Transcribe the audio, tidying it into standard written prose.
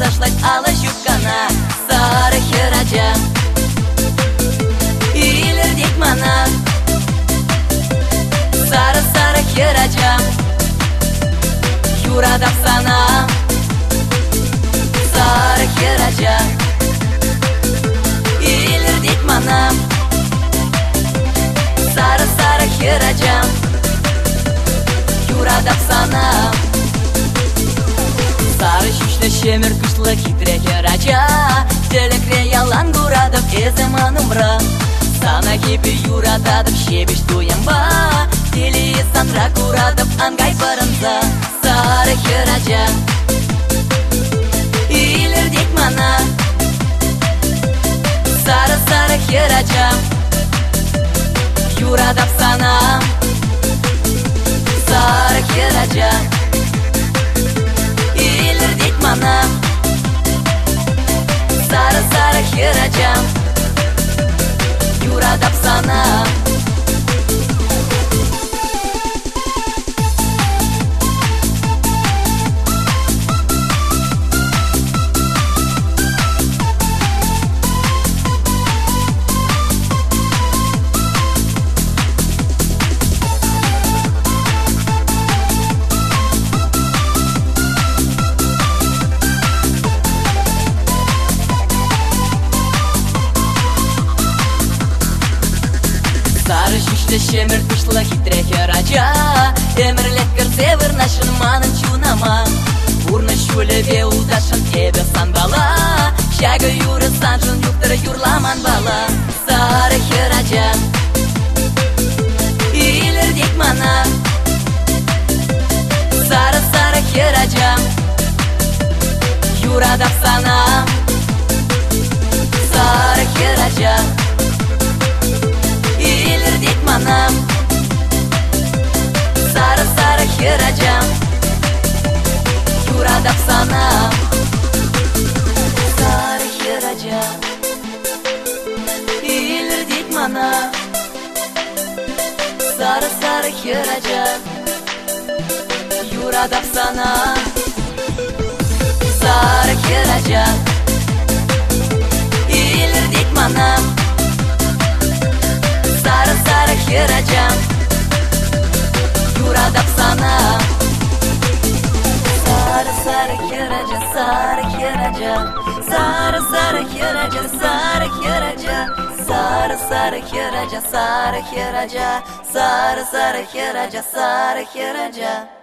ташлать ала юбкана. Сары хераджа илер дейт мана. Сары хераджа юрадап сана. Сары хераджа илер дейт мана. Сары хераджа юрадап сана. Сары шүшлі шемір күшлі хитре хераджа телекре ялан гурадып эземан умра. Сана кепі юрададып шебеш туямба. Тели санра гурадып ангай барынза. Сары хераджа илер дейт мана. Сары хераджа юрадап сана. Сары хераджа илер дейт мана. Сары хераджа юрадап сана. Сары шүшлі шемір күшлі хитре хераджа эмірлет кірсе вырнашын манын чунама. Урны шөлеве удашын эбе сан бала. Шәгі юры санжын юқтыры юрламан бала. Сары хераджа илер дейт мана. Сары хераджа юрадап сана. Сары хераджа илер дейт мана. Сары хераджа юрадап сана. Сары хераджа илер дейт мана. Сары хераджа юрадап сана. Сары хераджа илер дейт мана. Сары хераджа юрадап сана. Сары хераджа, сары хераджа. Сары хераджа, сары хераджа. Сары хераджа, сары хераджа. Сары хераджа, сары хераджа.